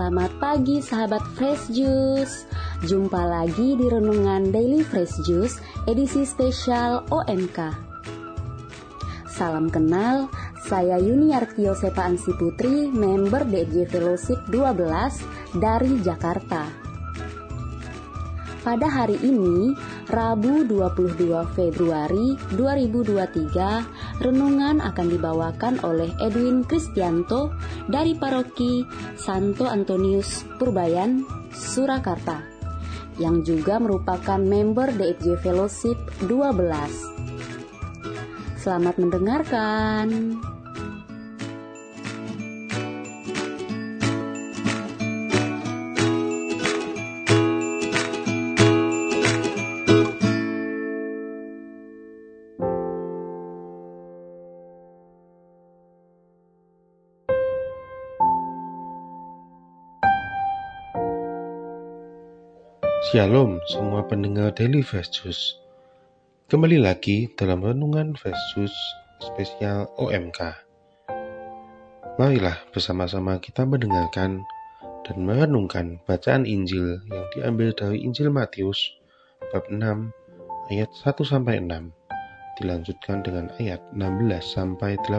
Selamat pagi sahabat Fresh Juice. Jumpa lagi di Renungan Daily Fresh Juice edisi spesial OMK. Salam kenal, saya Yuniarti Yosepa Ansi Putri, member DFJ Fellowship 12 dari Jakarta. Pada hari ini, Rabu 22 Februari 2023, renungan akan dibawakan oleh Edwin Kristianto dari Paroki Santo Antonius Purbayan, Surakarta, yang juga merupakan member DFJ Fellowship 12. Selamat mendengarkan. Shalom semua pendengar Daily Fresh Juice. Kembali lagi dalam renungan Fresh Juice spesial OMK. Marilah bersama-sama kita mendengarkan dan merenungkan bacaan Injil yang diambil dari Injil Matius bab 6 ayat 1-6, dilanjutkan dengan ayat 16-18.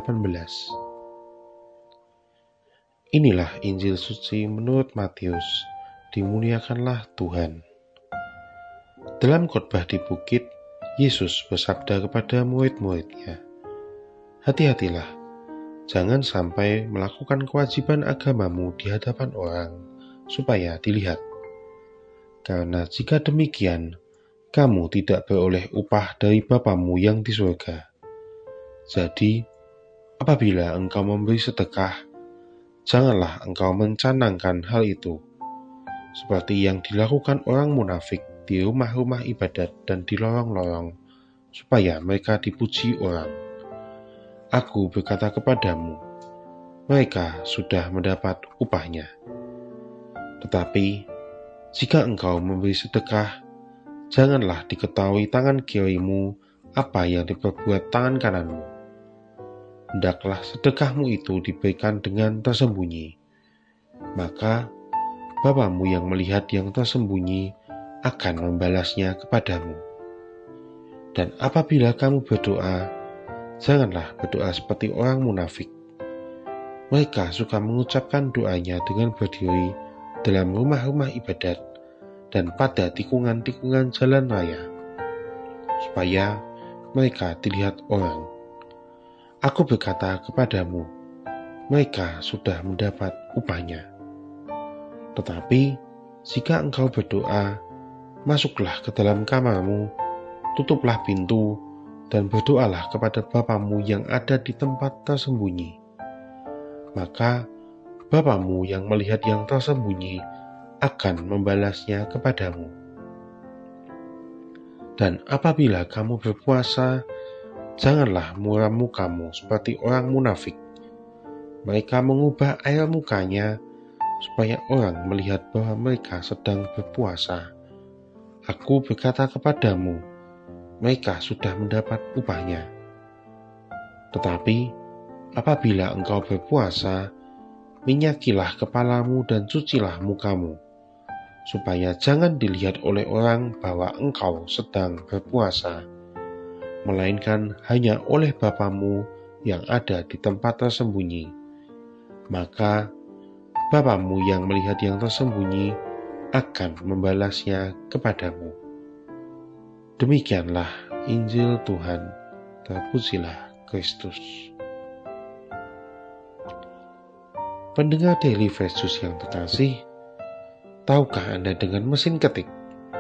Inilah Injil suci menurut Matius. Dimuliakanlah Tuhan. Dalam khotbah di bukit, Yesus bersabda kepada murid-muridnya, "Hati-hatilah, jangan sampai melakukan kewajiban agamamu di hadapan orang, supaya dilihat. Karena jika demikian, kamu tidak beroleh upah dari Bapamu yang di surga. Jadi, apabila engkau memberi sedekah, janganlah engkau mencanangkan hal itu, seperti yang dilakukan orang munafik di rumah-rumah ibadat dan di lorong-lorong, supaya mereka dipuji orang. Aku berkata kepadamu, mereka sudah mendapat upahnya. Tetapi, jika engkau memberi sedekah, janganlah diketahui tangan kirimu apa yang diperbuat tangan kananmu. Hendaklah sedekahmu itu diberikan dengan tersembunyi. Maka, Bapamu yang melihat yang tersembunyi akan membalasnya kepadamu. Dan apabila kamu berdoa, janganlah berdoa seperti orang munafik. Mereka suka mengucapkan doanya dengan berdiri dalam rumah-rumah ibadat dan pada tikungan-tikungan jalan raya, supaya mereka dilihat orang. Aku berkata kepadamu, mereka sudah mendapat upahnya. Tetapi, jika engkau berdoa, masuklah ke dalam kamarmu, tutuplah pintu, dan berdoalah kepada Bapamu yang ada di tempat tersembunyi. Maka, Bapamu yang melihat yang tersembunyi akan membalasnya kepadamu. Dan apabila kamu berpuasa, janganlah muram mukamu seperti orang munafik. Mereka mengubah air mukanya supaya orang melihat bahwa mereka sedang berpuasa. Aku berkata kepadamu, mereka sudah mendapat upahnya. Tetapi, apabila engkau berpuasa, minyakilah kepalamu dan cucilah mukamu, supaya jangan dilihat oleh orang bahwa engkau sedang berpuasa, melainkan hanya oleh Bapamu yang ada di tempat tersembunyi. Maka, Bapamu yang melihat yang tersembunyi akan membalasnya kepadamu." Demikianlah Injil Tuhan. Terpujilah Kristus. Pendengar Daily Fresh Juice yang terkasih, tahukah Anda dengan mesin ketik?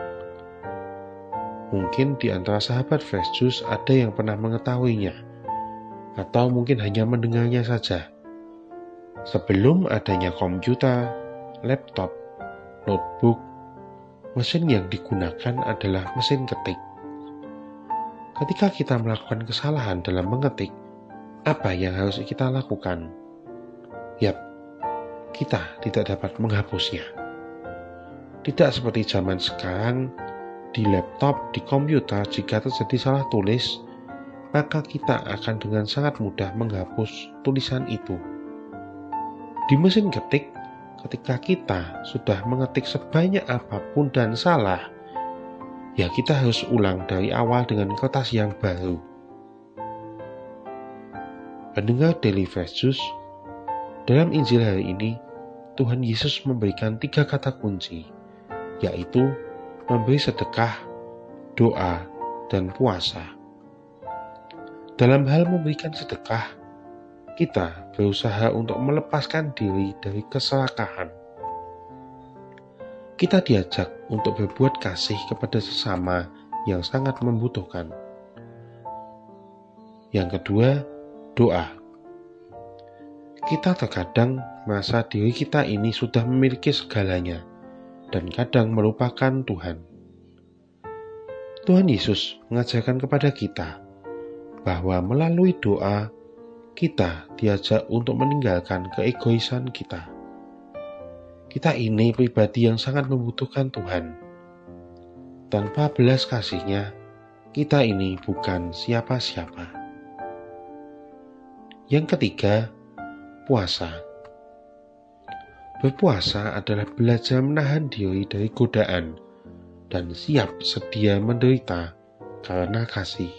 Mungkin di antara sahabat Fresh Juice ada yang pernah mengetahuinya, atau mungkin hanya mendengarnya saja. Sebelum adanya komputer, laptop, notebook, mesin yang digunakan adalah mesin ketik. Ketika kita melakukan kesalahan dalam mengetik, apa yang harus kita lakukan? Yap, kita tidak dapat menghapusnya. Tidak seperti zaman sekarang, di laptop, di komputer, jika terjadi salah tulis, maka kita akan dengan sangat mudah menghapus tulisan itu. Di mesin ketik, ketika kita sudah mengetik sebanyak apapun dan salah, ya kita harus ulang dari awal dengan kertas yang baru. Pendengar Daily Fresh Juice, dalam Injil hari ini, Tuhan Yesus memberikan 3 kata kunci, yaitu memberi sedekah, doa, dan puasa. Dalam hal memberikan sedekah, kita berusaha untuk melepaskan diri dari keserakahan. Kita diajak untuk berbuat kasih kepada sesama yang sangat membutuhkan. Yang kedua, doa. Kita terkadang merasa diri kita ini sudah memiliki segalanya dan kadang melupakan Tuhan. Tuhan Yesus mengajarkan kepada kita bahwa melalui doa kita diajak untuk meninggalkan keegoisan kita. Kita ini pribadi yang sangat membutuhkan Tuhan. Tanpa belas kasih-Nya, kita ini bukan siapa-siapa. Yang ketiga, puasa. Berpuasa adalah belajar menahan diri dari godaan dan siap sedia menderita karena kasih.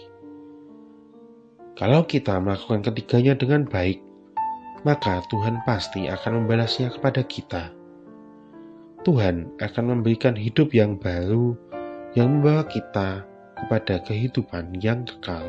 Kalau kita melakukan ketiganya dengan baik, maka Tuhan pasti akan membalasnya kepada kita. Tuhan akan memberikan hidup yang baru yang membawa kita kepada kehidupan yang kekal.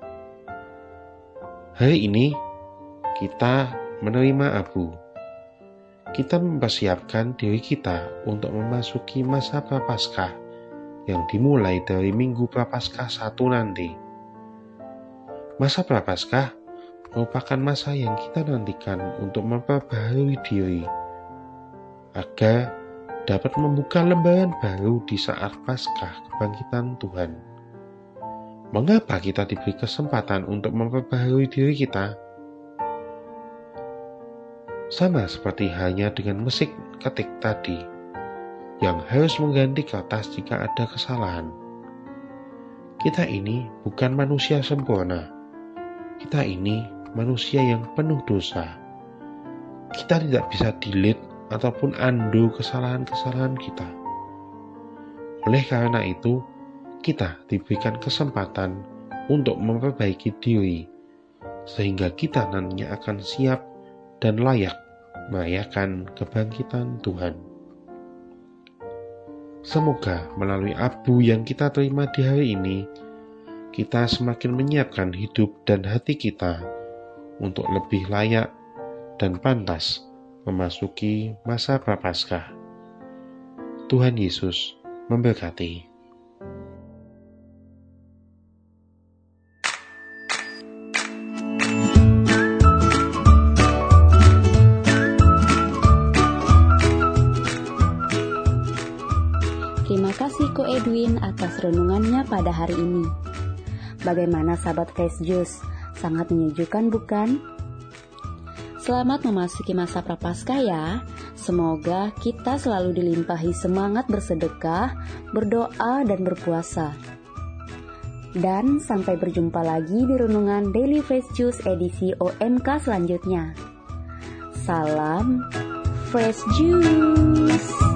Hari ini kita menerima abu. Kita mempersiapkan diri kita untuk memasuki masa Prapaskah yang dimulai dari Minggu Prapaskah 1 nanti. Masa Prapaskah merupakan masa yang kita nantikan untuk memperbaharui diri agar dapat membuka lembaran baru di saat Paskah kebangkitan Tuhan. Mengapa kita diberi kesempatan untuk memperbaharui diri kita? Sama seperti halnya dengan mesin ketik tadi, yang harus mengganti kertas jika ada kesalahan. Kita ini bukan manusia sempurna. Kita ini manusia yang penuh dosa. Kita tidak bisa delete ataupun undo kesalahan-kesalahan kita. Oleh karena itu, kita diberikan kesempatan untuk memperbaiki diri, sehingga kita nantinya akan siap dan layak merayakan kebangkitan Tuhan. Semoga melalui abu yang kita terima di hari ini, kita semakin menyiapkan hidup dan hati kita untuk lebih layak dan pantas memasuki masa Prapaskah. Tuhan Yesus memberkati. Terima kasih Ko Edwin atas renungannya pada hari ini. Bagaimana sahabat Fresh Juice? Sangat menyejukkan bukan? Selamat memasuki masa Prapaskah ya. Semoga kita selalu dilimpahi semangat bersedekah, berdoa, dan berpuasa. Dan sampai berjumpa lagi di renungan Daily Fresh Juice edisi OMK selanjutnya. Salam Fresh Juice.